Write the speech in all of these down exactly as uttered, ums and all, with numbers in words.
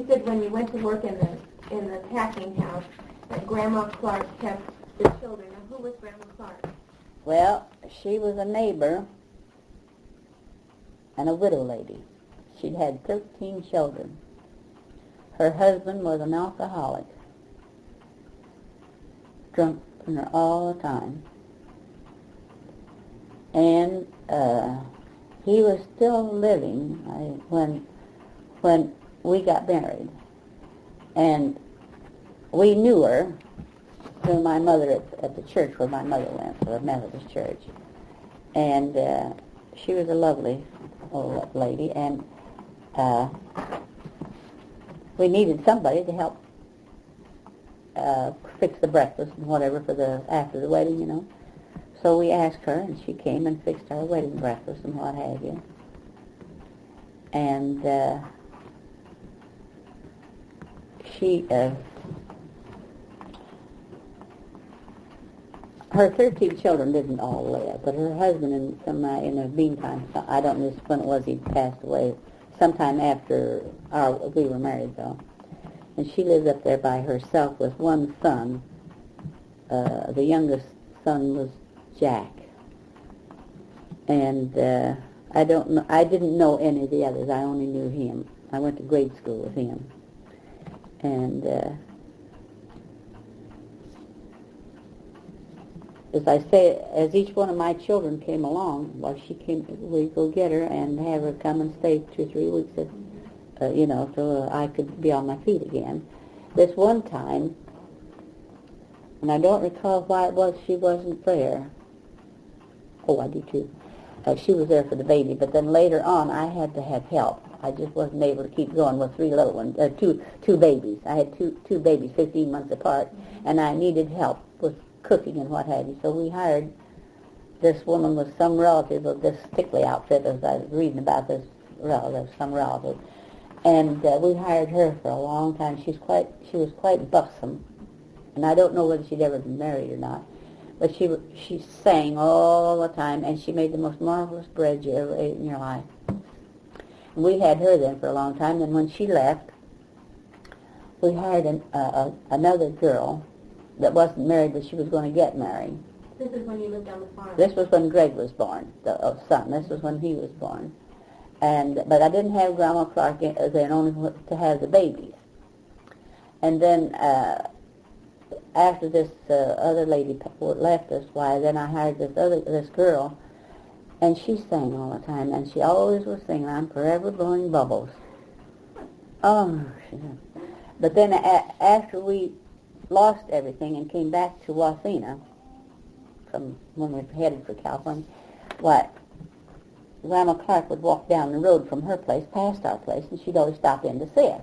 said when you went to work in the in the packing house that Grandma Clark kept the children. Now, who was Grandma Clark? Well, she was a neighbor and a widow lady. She'd had thirteen children. Her husband was an alcoholic, drunk from her all the time. And uh, he was still living I, when when we got married. And we knew her through my mother at, at the church where my mother went, the Methodist church. And uh, she was a lovely old lady, and uh, we needed somebody to help uh, fix the breakfast and whatever for the after the wedding, you know. So we asked her, and she came and fixed our wedding breakfast and what have you. And uh, she, uh, her thirteen children didn't all live, but her husband, in some uh, in the meantime, I don't know when it was he passed away. Sometime after our we were married, though, and she lived up there by herself with one son. Uh, the youngest son was Jack, and uh, I don't know. I didn't know any of the others. I only knew him. I went to grade school with him, and uh, as I say, as each one of my children came along, well, she came. We'd go get her and have her come and stay two or three weeks, at, uh, you know, till I could be on my feet again. This one time, and I don't recall why it was she wasn't there. Oh, I do too. Uh, she was there for the baby, but then later on, I had to have help. I just wasn't able to keep going with three little ones, uh, two two babies. I had two two babies, fifteen months apart, and I needed help with cooking and what have you. So we hired this woman with some relative of this Stickley outfit, as I was reading about this relative, some relative, and uh, we hired her for a long time. She's quite she was quite buxom, and I don't know whether she'd ever been married or not. But she she sang all the time, and she made the most marvelous bread you ever ate in your life. And we had her then for a long time. Then when she left, we hired an, uh, uh, another girl that wasn't married, but she was going to get married. This is when you lived on the farm. This was when Greg was born, the uh, son. This was when he was born. And but I didn't have Grandma Clark in, uh, then only to have the babies. And then uh, after this uh, other lady left us, why then I hired this other this girl, and she sang all the time, and she always was singing, "I'm forever blowing bubbles." Oh, she did. But then a- after we lost everything and came back to Wasena from when we headed for California, what Grandma Clark would walk down the road from her place past our place, and she'd always stop in to see us.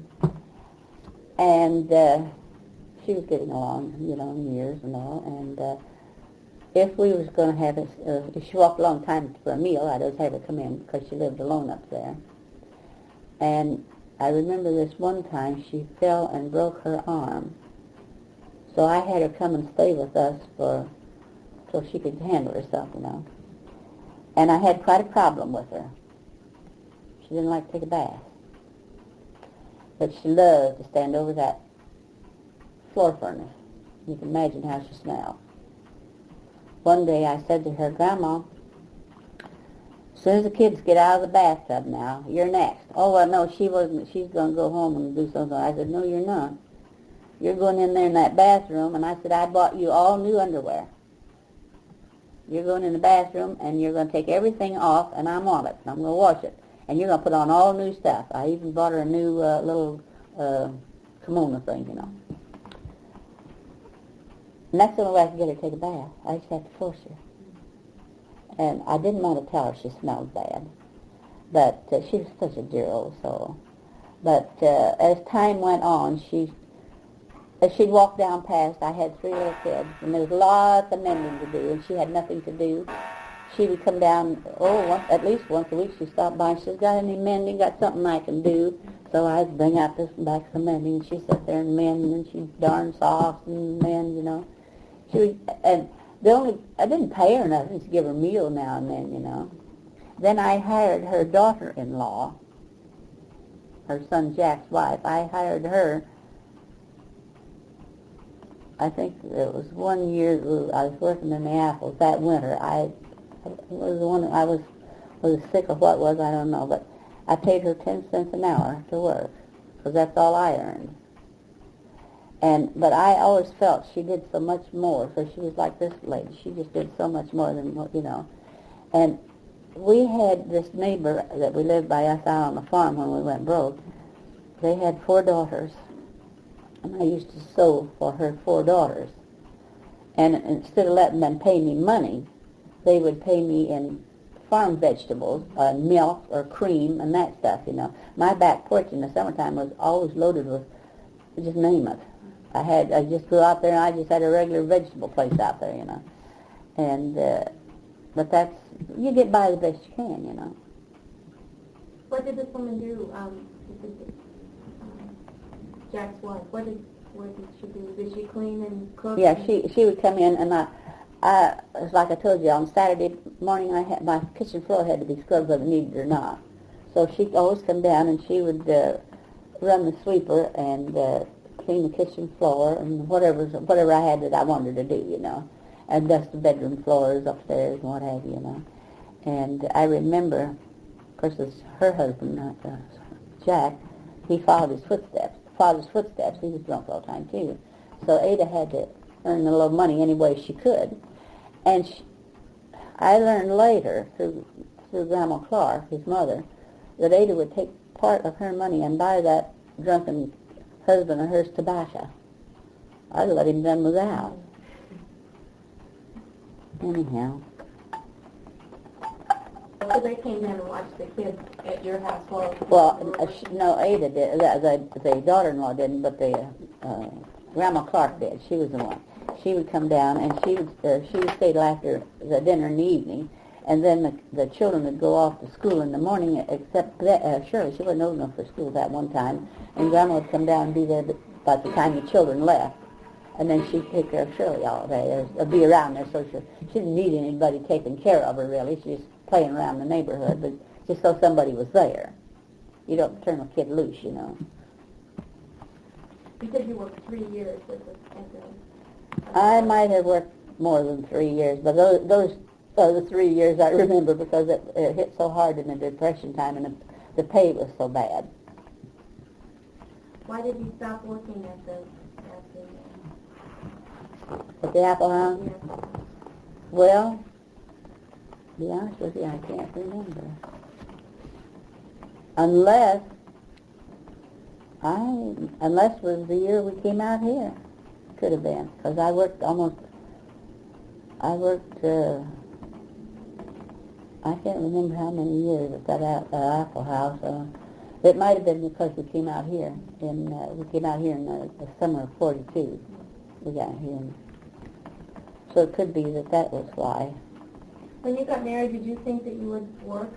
And uh, she was getting along, you know, in years and all. And uh, if we was going to have, a, uh, if she walked a long time for a meal, I'd always have her come in because she lived alone up there. And I remember this one time she fell and broke her arm. So I had her come and stay with us for till she could handle herself, you know. And I had quite a problem with her. She didn't like to take a bath. But she loved to stand over that floor furnace. You can imagine how she smelled. One day I said to her, "Grandma, as soon as the kids get out of the bathtub now, you're next." "Oh, well, no, she wasn't. She's going to go home and do something." I said, "No, you're not. You're going in there in that bathroom," and I said, "I bought you all new underwear. You're going in the bathroom, and you're going to take everything off, and I'm on it. And I'm going to wash it. And you're going to put on all new stuff." I even bought her a new uh, little uh, kimono thing, you know. And that's the only way I could get her to take a bath. I just had to force her. And I didn't want to tell her she smelled bad. But uh, she was such a dear old soul. But uh, as time went on, she... As she'd walk down past, I had three little kids, and there was lots of mending to do, and she had nothing to do. She would come down, oh, once, at least once a week she'd stop by, and she said, "Got any mending, got something I can do?" So I'd bring out this and back some mending, and she'd sit there and mend, and she'd darn socks and mend, you know. She would, and the only, I didn't pay her nothing, to give her a meal now and then, you know. Then I hired her daughter-in-law her son Jack's wife. I hired her. I think it was one year I was working in the apples that winter. I was the one I was was sick or what was I don't know, but I paid her ten cents an hour to work because that's all I earned. And but I always felt she did so much more. So she was like this lady. She just did so much more than what you know. And we had this neighbor that we lived by us out on the farm when we went broke. They had four daughters, and I used to sew for her four daughters. And instead of letting them pay me money, they would pay me in farm vegetables, uh, milk or cream and that stuff, you know. My back porch in the summertime was always loaded with, just name it. I had, I just go out there and I just had a regular vegetable place out there, you know. And, uh, but that's, you get by the best you can, you know. What did this woman do, um, this is, um, Jack's wife? What did, what did she do? Did she clean and cook? Yeah, and she she would come in, and I, I, it's like I told you, on Saturday morning, I had, my kitchen floor had to be scrubbed whether it needed or not. So she'd always come down, and she would uh, run the sweeper and uh, clean the kitchen floor and whatever whatever I had that I wanted to do, you know, and dust the bedroom floors upstairs and what have you, you know. And I remember, of course, it's her husband, uh, Jack, he followed his footsteps. Followed his footsteps. He was drunk all the time too. So Ada had to earn a little money any way she could, and she, I learned later through through Grandma Clark, his mother, that Ada would take part of her money and buy that drunken husband of hers tobacco. I'd let him done without. Anyhow. So they came down and watched the kids at your house while... Well, uh, sh- no, Ada did. The, the, the daughter-in-law didn't, but the uh, Grandma Clark did. She was the one. She would come down, and she would uh, she would stay till after the dinner in the evening, and then the, the children would go off to school in the morning, except that, uh, Shirley, she wasn't old enough for school that one time, and Grandma would come down and be there by the time the children left. And then she'd take care of Shirley all day, or, or be around there, so she, she didn't need anybody taking care of her, really. She was playing around the neighborhood, but just so somebody was there. You don't turn a kid loose, you know. You said you worked three years with the, at the... I might have worked more than three years, but those, those are the three years I remember because it, it hit so hard in the Depression time, and the, the pay was so bad. Why did you stop working at the... At the At the Apple House? Yeah. Well, to be honest with you, I can't remember. Unless, I, unless it was the year we came out here. Could have been, because I worked almost, I worked, uh, I can't remember how many years at that uh, Apple House. Uh, it might have been because we came out here, in, uh, we came out here in the, the summer of forty-two. We got here. So it could be that that was why. When you got married, did you think that you would work?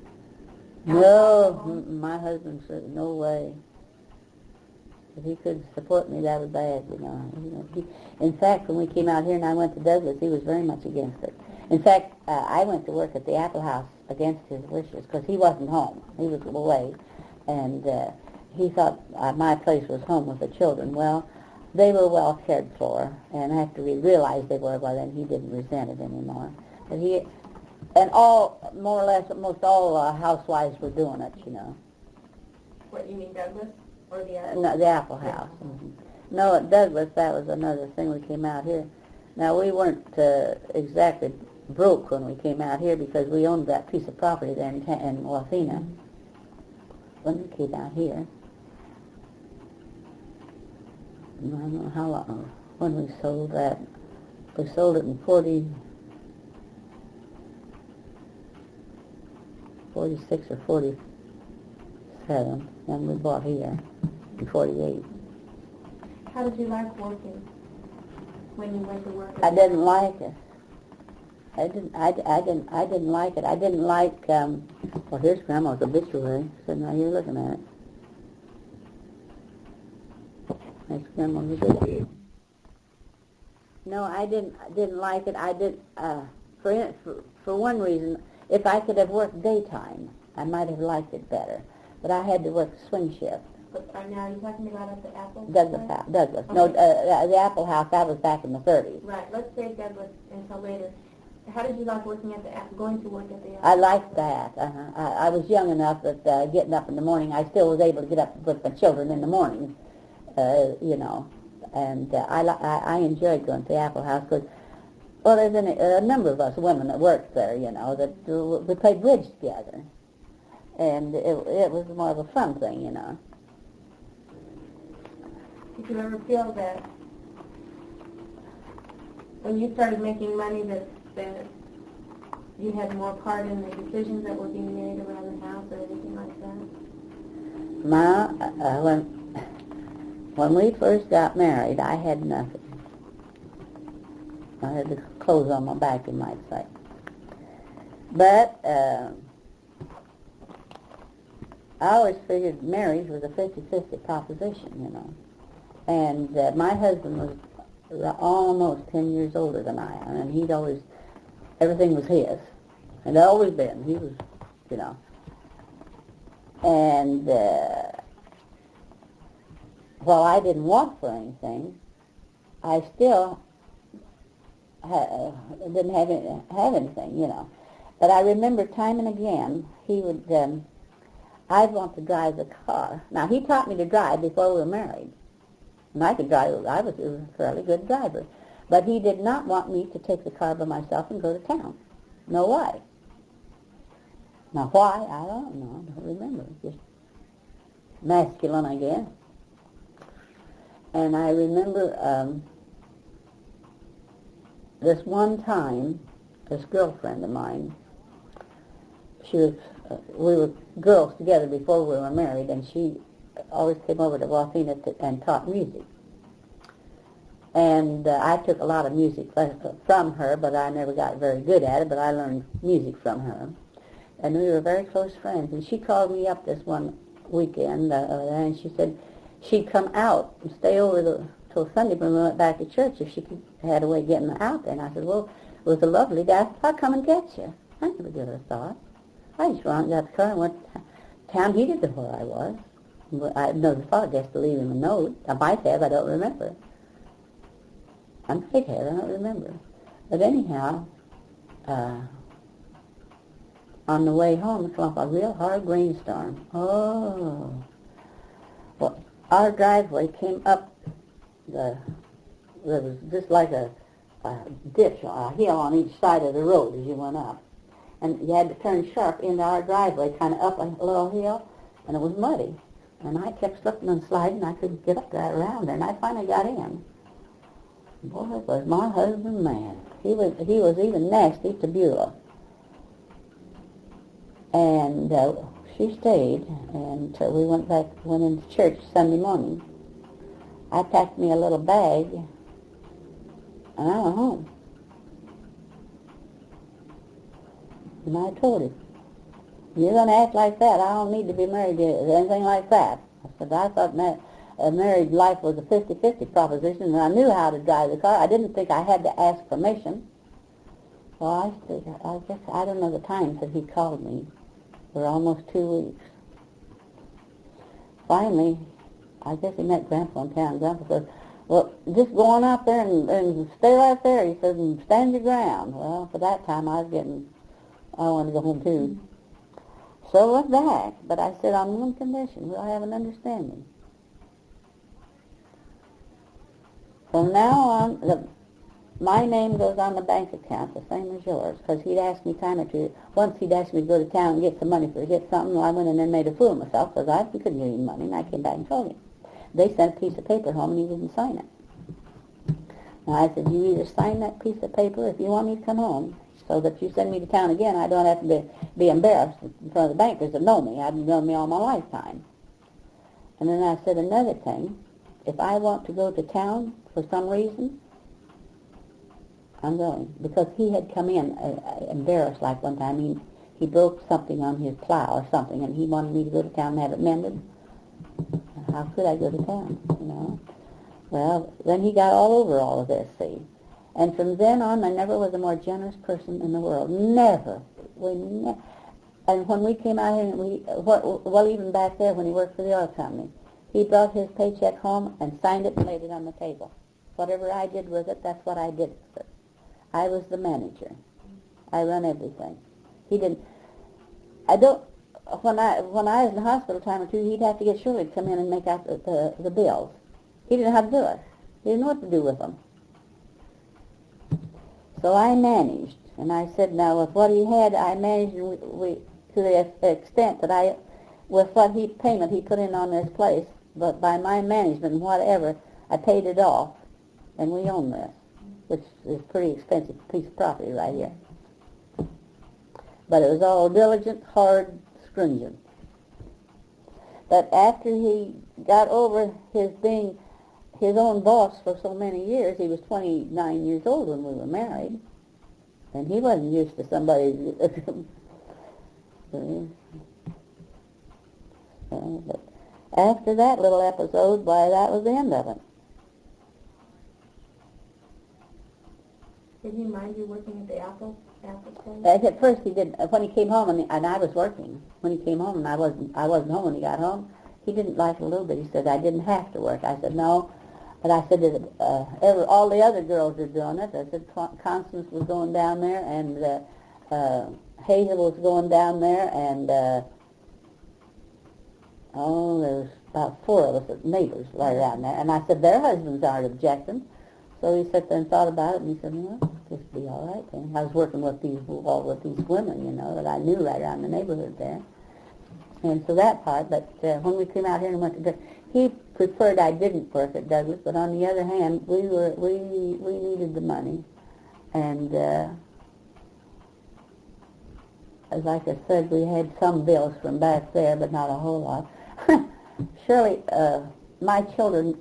No, m- my husband said, no way. If he could support me, that was bad, you know. You know he, in fact, when we came out here and I went to Douglas, he was very much against it. In fact, uh, I went to work at the Apple House against his wishes because he wasn't home. He was away. And uh, he thought uh, my place was home with the children. Well, they were well cared for, and after we realized they were, well, then he didn't resent it anymore. But he, and all, more or less, most all uh, housewives were doing it, you know. What, you mean Douglas? Or the Apple? No, the Apple House. Mm-hmm. No, at Douglas, that was another thing we came out here. Now, we weren't uh, exactly broke when we came out here because we owned that piece of property there in, in Wathena mm-hmm. when we came out here. I don't know how long, when we sold that. We sold it in forty, forty-six or forty-seven, and we bought here in forty-eight. How did you like working when you went to work? I didn't like it. I didn't. I, I didn't. I didn't like it. I didn't like. Um, well, here's Grandma's obituary sitting right here looking at it. That's Grandma's obituary. No, I didn't. I didn't like it. I did. Uh, for, for for one reason, if I could have worked daytime, I might have liked it better. but I had to work swing shift. But are now you're talking about at the Apple? Douglas place? House. Douglas. Okay. No, uh, the Apple House. That was back in the thirties. Right. Let's say Douglas until later. How did you like working at the Apple? Going to work at the Apple? I liked that. Uh-huh. I, I was young enough that uh, getting up in the morning, I still was able to get up with my children in the morning. Uh, you know, and uh, I, li- I I enjoyed going to the Apple House because, well, there's an, a number of us women that worked there. You know, that uh, we played bridge together, and it it was more of a fun thing. You know. Did you ever feel that when you started making money that that you had more part in the decisions that were being made around the house or anything like that? Ma, uh, when when we first got married, I had nothing. I had the clothes on my back, you might say. But uh, I always figured marriage was a fifty-fifty proposition, you know. And uh, my husband was almost ten years older than I am, and he'd always, everything was his. And it always been. He was, you know. And uh, while I didn't want for anything, I still ha- didn't have, any, have anything, you know. But I remember time and again, he would, um, I'd want to drive the car. Now, he taught me to drive before we were married. And I could drive, I was a fairly good driver. But he did not want me to take the car by myself and go to town. No way. Now, why? I don't know. I don't remember. Just masculine, I guess. And I remember um, this one time, this girlfriend of mine, she was, uh, we were girls together before we were married, and she always came over to Waukeena to, and taught music. And uh, I took a lot of music from her, but I never got very good at it, but I learned music from her. And we were very close friends. And she called me up this one weekend, uh, and she said she'd come out and stay over the, till Sunday when we went back to church if she could, had a way of getting out there. And I said, well, it was a lovely day. I'll come and get you. I never gave it a thought. I just ran, got the car and went to town. He didn't know where I was. I never thought, I guess, to leave him a note. I might have, I don't remember. I might have, I don't remember. But anyhow, uh, on the way home, it came up a real hard rainstorm. Oh. Well, our driveway came up, the, there was just like a, a ditch, a hill on each side of the road as you went up. And you had to turn sharp into our driveway, kind of up a little hill, and it was muddy. And I kept slipping and sliding. I couldn't get up that around there, and I finally got in. Boy, was my husband mad. He was he was even nasty to Beulah. And uh, she stayed, and uh, we went back, went into church Sunday morning. I packed me a little bag, and I went home. And I told him, you're going to act like that. I don't need to be married to anything like that. I said, I thought ma- uh, married life was a fifty-fifty proposition, and I knew how to drive the car. I didn't think I had to ask permission. Well, I, stood, I guess, I don't know the times that he called me. For almost two weeks. Finally, I guess he met Grandpa in town. Grandpa said, well, just go on out there and, and stay right there. He said, and stand your ground. Well, for that time, I was getting, I wanted to go home too. So I went back, but I said, on one condition, we'll have an understanding. From now on, the, my name goes on the bank account, the same as yours, because he'd asked me time or two. Once he'd asked me to go to town and get some money for to get something, and I went in there and made a fool of myself, because I couldn't get any money, and I came back and told him. They sent a piece of paper home, and he didn't sign it. Now, I said, you either sign that piece of paper if you want me to come home, so that if you send me to town again, I don't have to be, be embarrassed in front of the bankers that know me. I've known me all my lifetime. And then I said another thing. If I want to go to town for some reason, I'm going. Because he had come in uh, embarrassed like one time. He, he broke something on his plow or something, and he wanted me to go to town and have it mended. How could I go to town, you know? Well, then he got all over all of this, see. And from then on, I never was a more generous person in the world. Never. We ne- And when we came out here, and we, what, well, even back there when he worked for the oil company, he brought his paycheck home and signed it and laid it on the table. Whatever I did with it, that's what I did with it. I was the manager. I run everything. He didn't. I don't. When I when I was in the hospital a time or two, he'd have to get Shirley to come in and make out the, the the bills. He didn't know how to do it. He didn't know what to do with them. So I managed, and I said, now with what he had, I managed we, we, to the extent that I, with what he payment he put in on this place, but by my management and whatever, I paid it off, and we own this, which is a pretty expensive piece of property right here. But it was all diligent, hard, stringent. But after he got over his being his own boss for so many years, he was twenty-nine years old when we were married, and he wasn't used to somebody. But after that little episode, why, that was the end of it. Did he mind you working at the Apple Apple place? At first, he did. When he came home, and, and I was working. When he came home, and I wasn't, I wasn't home when he got home. He didn't like it a little bit. He said I didn't have to work. I said no, but I said that uh, every, all the other girls are doing it. I said Constance was going down there, and uh, uh, Hazel was going down there, and uh, oh, there's about four of us neighbors right around there. And I said their husbands aren't objecting. So he sat there and thought about it, and he said, well, this will be all right then. I was working with these, all with these women, you know, that I knew right around the neighborhood there. And so that part, but uh, when we came out here and went to, he preferred I didn't work at Douglas, but on the other hand, we were, we, we needed the money. And uh, as like I said, we had some bills from back there, but not a whole lot. Shirley, uh, my children,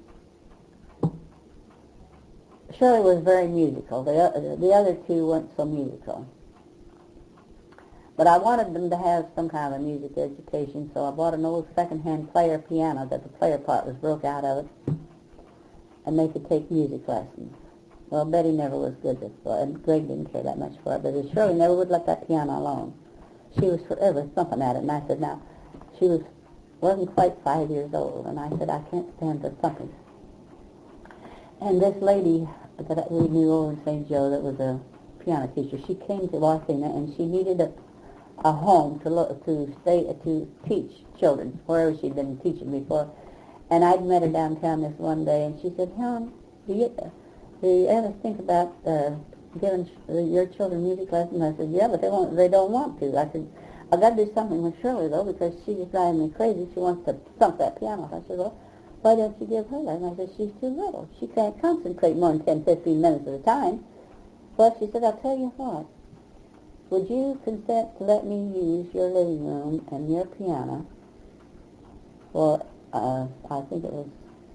Shirley was very musical. The, uh, the other two weren't so musical. But I wanted them to have some kind of a music education, so I bought an old second-hand player piano that the player part was broke out of it, and they could take music lessons. Well, Betty never was good at it, and Greg didn't care that much for it, but Shirley never would let that piano alone. She was forever thumping at it, and I said, now, she was, wasn't quite five years old, and I said, I can't stand the thumping. And this lady that we knew over in Saint Joe that was a piano teacher, she came to Wasena, and she needed a a home to look, to stay to teach children wherever she'd been teaching before. And I'd met her downtown this one day, and she said, Helen, do you, do you ever think about uh, giving your children music lessons? I said, yeah, but they won't. They don't want to. I said, I've got to do something with Shirley though, because she's just driving me crazy. She wants to thump that piano. I said, well, why don't you give her that? And I said, she's too little. She can't concentrate more than ten, fifteen minutes at a time. Well, she said, I'll tell you what. Would you consent to let me use your living room and your piano for, uh, I think it was,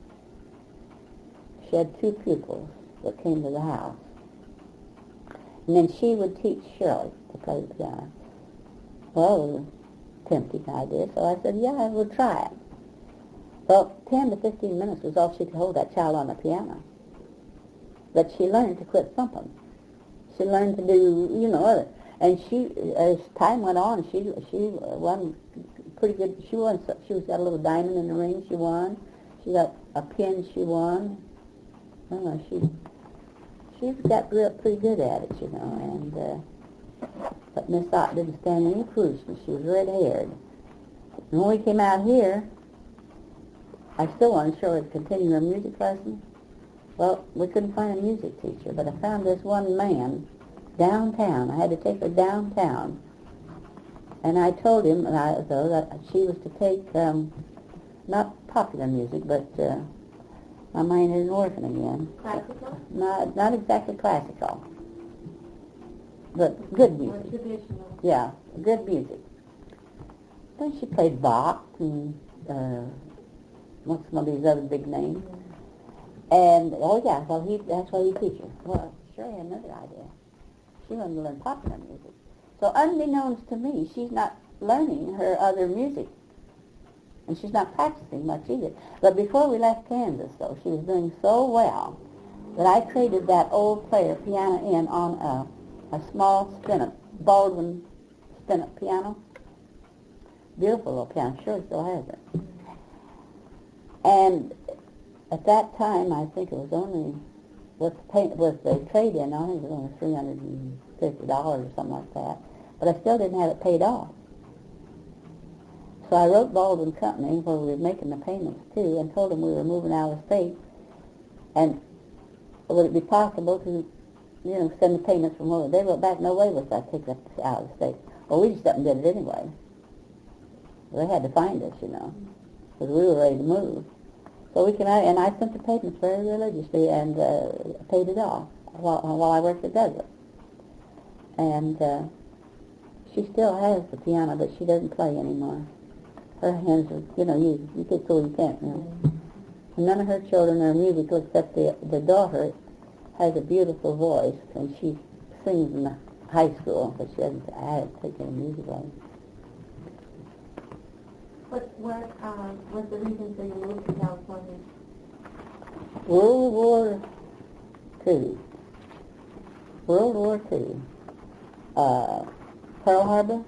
she had two pupils that came to the house. And then she would teach Shirley to play the piano. Well, it was a tempting idea, so I said, yeah, I would try it. Well, ten to fifteen minutes was all she could hold that child on the piano. But she learned to quit thumping. She learned to do, you know, other. And she, as time went on, she she won pretty good. She won. She was got a little diamond in the ring. She won. She got a pin. She won. I don't know. She she got real pretty good at it, you know. And uh, but Miss Ott didn't stand any foolishness. She was red-haired. And when we came out here, I still wanted Shirley to continue her music lesson. Well, we couldn't find a music teacher, but I found this one man downtown. I had to take her downtown. And I told him, and I, though, that she was to take, um, not popular music, but uh, my mind isn't working again. Classical? Not, not exactly classical, but good music. Or traditional? Yeah, good music. Then she played Bach and uh, what's some of these other big names. And, oh yeah, well, he, that's why he teaches her. Well, sure, I had another idea. She wanted to learn popular music. So unbeknownst to me, she's not learning her other music. And she's not practicing much either. But before we left Kansas, though, she was doing so well that I traded that old player piano in on a, a small spin-up, Baldwin spin-up piano. beautiful little piano. Sure, still has it. And at that time, I think it was only with the pay, with the trade-in on it, it was only three hundred and fifty dollars or something like that. But I still didn't have it paid off. So I wrote Baldwin Company, where we were making the payments too, and told them we were moving out of state, and would it be possible to, you know, send the payments from over? They wrote back, no way was I take that out of the state. Well, we just up and did it anyway. They had to find us, you know, because we were ready to move. So we came out, and I sent the payments very religiously and uh, paid it off while, while I worked at Douglas. And uh, she still has the piano, but she doesn't play anymore. Her hands are, you know, you, you get so you can't, you know. And none of her children are musical except the, the daughter has a beautiful voice, and she sings in the high school, but she hasn't, I haven't taken a music lesson. What, what um, was the reason for your move to California? World War Two. World War Two. Uh, Pearl Harbor.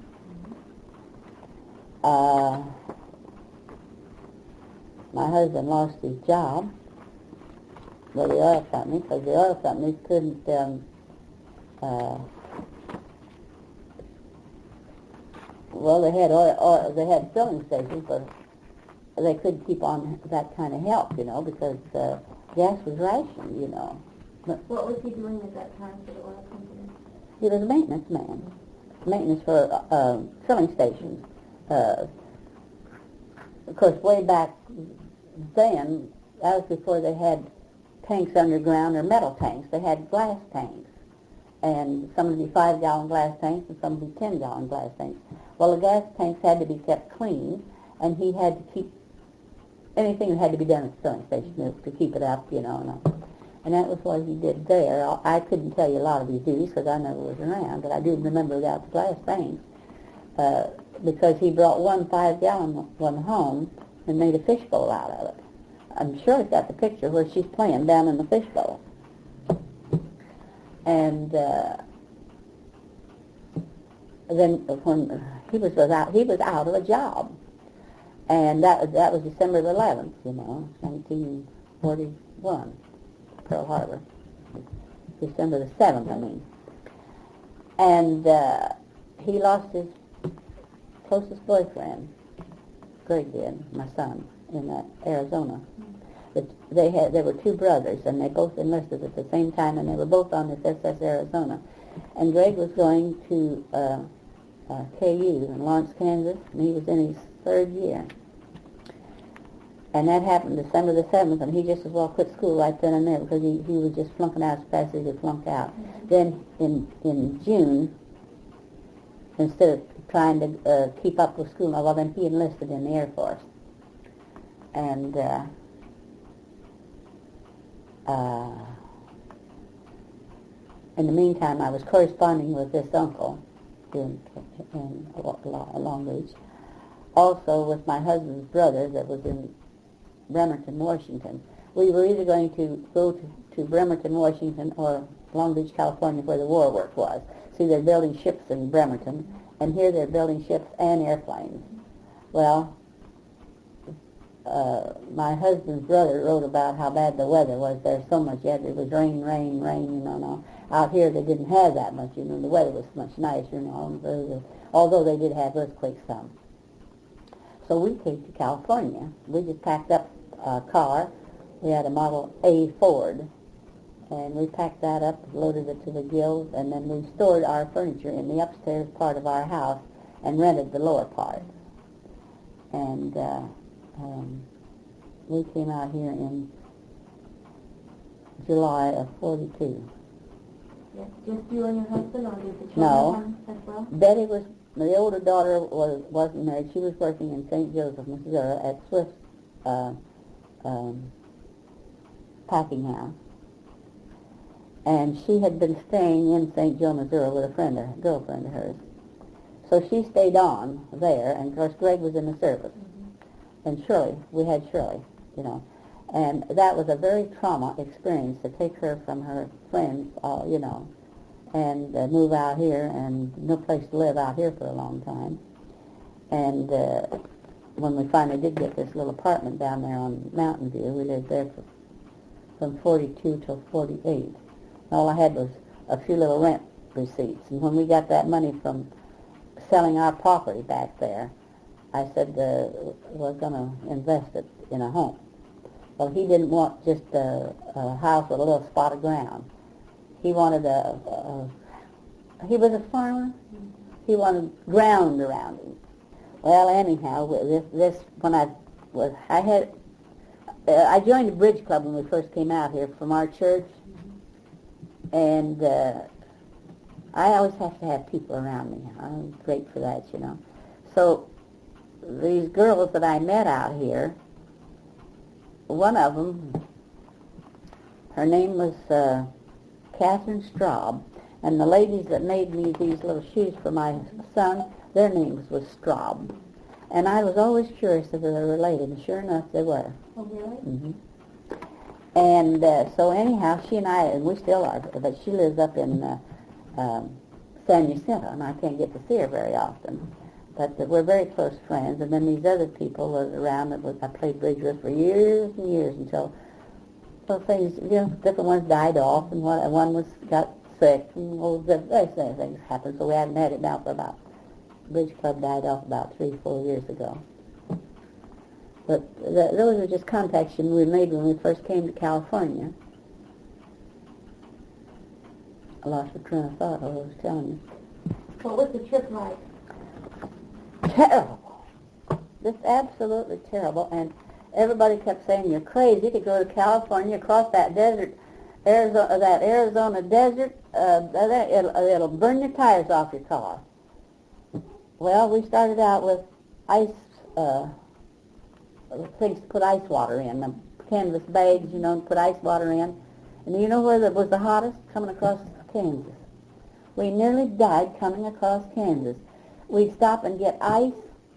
Uh, my husband lost his job with the oil company because the oil companies couldn't um, uh, well, they had oil, oil, they had filling stations, but they couldn't keep on that kind of help, you know, because uh, gas was rationed, you know. But what was he doing at that time for the oil company? He was a maintenance man, maintenance for uh, filling stations. Uh, of course, way back then, that was before they had tanks underground or metal tanks. They had glass tanks, and some would be five-gallon glass tanks and some would be ten-gallon glass tanks. Well, the gas tanks had to be kept clean, and he had to keep anything that had to be done at the filling station to keep it up, you know. And, and that was what he did there. I couldn't tell you a lot of his duties because I never was around, but I do remember about the glass tanks uh, because he brought one five-gallon one home and made a fishbowl out of it. I'm sure it's got the picture where she's playing down in the fishbowl. And uh, then when he was without, he was out of a job, and that that was December the eleventh, you know, nineteen forty-one, Pearl Harbor, December the seventh, I mean. And uh, he lost his closest boyfriend, Greg did, my son, in uh, Arizona. But they had there were two brothers, and they both enlisted at the same time, and they were both on this S S Arizona. And Greg was going to uh, uh, K U in Lawrence, Kansas, and he was in his third year. And that happened December the seventh, and he just as well quit school right then and there because he, he was just flunking out as fast as he could flunk out. Mm-hmm. Then in in June, instead of trying to uh, keep up with school, well, then he enlisted in the Air Force. And uh, uh, in the meantime, I was corresponding with this uncle in, in Long Beach, also with my husband's brother that was in Bremerton, Washington. We were either going to go to, to Bremerton, Washington, or Long Beach, California, where the war work was. See, they're building ships in Bremerton, and here they're building ships and airplanes. Well, uh, my husband's brother wrote about how bad the weather was there so much. Yet it was rain, rain, rain, you know. No. Out here they didn't have that much, you know. The weather was much nicer, you know, although they did have earthquakes some. So we came to California. We just packed up a car. We had a Model A Ford, and we packed that up, loaded it to the gills, and then we stored our furniture in the upstairs part of our house and rented the lower part. And uh, um, we came out here in July of forty-two. Yes, just you and your husband, or did the children No. come as well? Betty was, the older daughter was, wasn't married. She was working in Saint Joseph, Missouri at Swift's uh, um, packing house. And she had been staying in Saint Joe, Missouri with a friend, a girlfriend of hers. So she stayed on there, and of course Greg was in the service. Mm-hmm. And Shirley, we had Shirley, you know. And that was a very trauma experience to take her from her friends, uh, you know, and uh, move out here and no place to live out here for a long time. And uh, when we finally did get this little apartment down there on Mountain View, we lived there for, from forty-two till forty-eight. All I had was a few little rent receipts. And when we got that money from selling our property back there, I said uh, we're going to invest it in a home. Well, he didn't want just a, a house with a little spot of ground. He wanted a, a, a he was a farmer. He wanted ground around him. Well, anyhow, this, this when I was, I had, uh, I joined the bridge club when we first came out here from our church, and uh, I always have to have people around me. I'm great for that, you know. So these girls that I met out here, one of them, her name was uh, Catherine Straub, and the ladies that made me these little shoes for my son, their names was Straub. And I was always curious if they were related, and sure enough, they were. Oh, really? Mm-hmm. And uh, so anyhow, she and I, and we still are, but she lives up in uh, um, San Jacinto, and I can't get to see her very often. But uh, we're very close friends. And then these other people that are around that was, I played bridge with for years and years until, well, things, you know, different ones died off, and one, one was got sick, and all the various things happened, so we haven't had it now for about, Bridge Club died off about three, four years ago. But the, those were just contacts we made when we first came to California. I lost the train of thought, I was telling you. Well, what's the trip like? Terrible. Just absolutely terrible. And everybody kept saying, you're crazy to go to California, across that desert, Arizona, that Arizona desert, uh, it'll, it'll burn your tires off your car. Well, we started out with ice, uh, things to put ice water in, the canvas bags, you know, to put ice water in. And you know where it was the hottest? Coming across Kansas. We nearly died coming across Kansas. We'd stop and get ice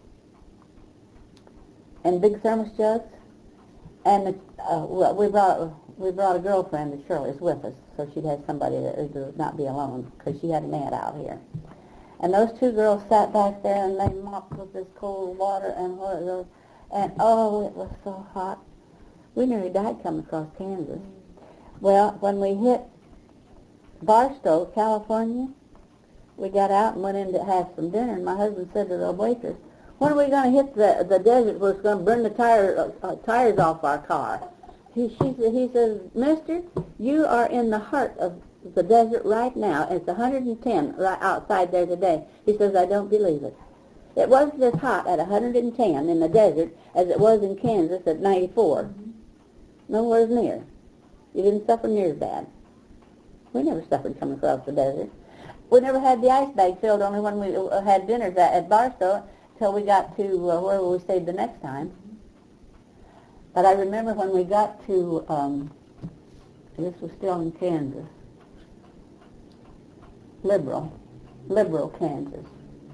and big thermos jugs, and uh, we brought we brought a girlfriend that Shirley's with us, so she'd have somebody that would not be alone, because she had an aunt out here. And those two girls sat back there, and they mopped with this cold water, and and oh, it was so hot. We nearly died coming across Kansas. Well, when we hit Barstow, California, we got out and went in to have some dinner, and my husband said to the waitress, when are we going to hit the the desert where it's going to burn the tire, uh, tires off our car? He, she, he says, mister, you are in the heart of the desert right now. It's one hundred ten right outside there today. He says, I don't believe it. It wasn't as hot at one hundred ten in the desert as it was in Kansas at ninety-four. Mm-hmm. Nowhere near. You didn't suffer near as bad. We never suffered coming across the desert. We never had the ice bag filled, only when we had dinners at, at Barstow, till we got to uh, where we stayed the next time. But I remember when we got to, um, this was still in Kansas, Liberal, Liberal, Kansas.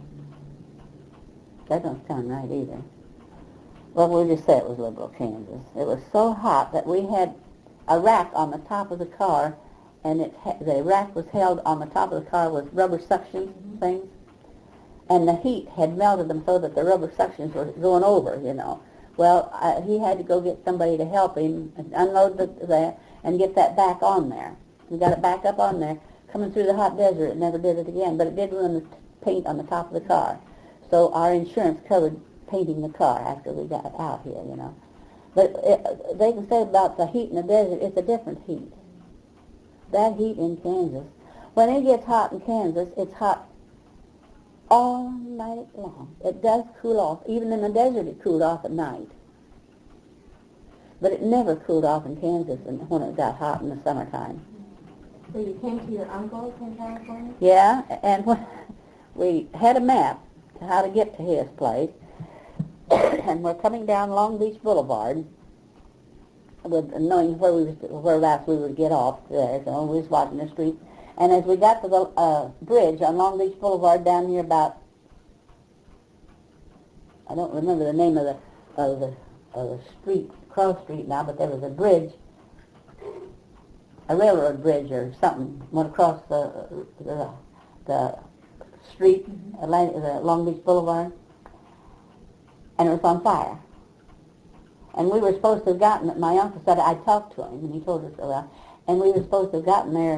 That don't sound right either. Well, we'll just say it was Liberal, Kansas. It was so hot that we had a rack on the top of the car, and it ha- the rack was held on the top of the car with rubber suction mm-hmm. things, and the heat had melted them so that the rubber suctions were going over, you know. Well, uh, he had to go get somebody to help him and unload the, the and get that back on there. We got it back up on there. Coming through the hot desert, it never did it again, but it did ruin the paint on the top of the car. So our insurance covered painting the car after we got out here, you know. But it, they can say about the heat in the desert, it's a different heat. That heat in Kansas. When it gets hot in Kansas, it's hot all night long. It does cool off. Even in the desert, it cooled off at night. But it never cooled off in Kansas when it got hot in the summertime. So you came to your uncle's in California? Yeah, and when we had a map to how to get to his place, and we're coming down Long Beach Boulevard, with knowing where we was, whereabouts we would get off there. So we was watching the street, and as we got to the uh, bridge on Long Beach Boulevard down here about, I don't remember the name of the of the of the street, cross street now, but there was a bridge, a railroad bridge or something, went across the the, the street, mm-hmm. the Long Beach Boulevard. and it was on fire. And we were supposed to have gotten, my uncle said, I talked to him, and he told us, well, and we were supposed to have gotten there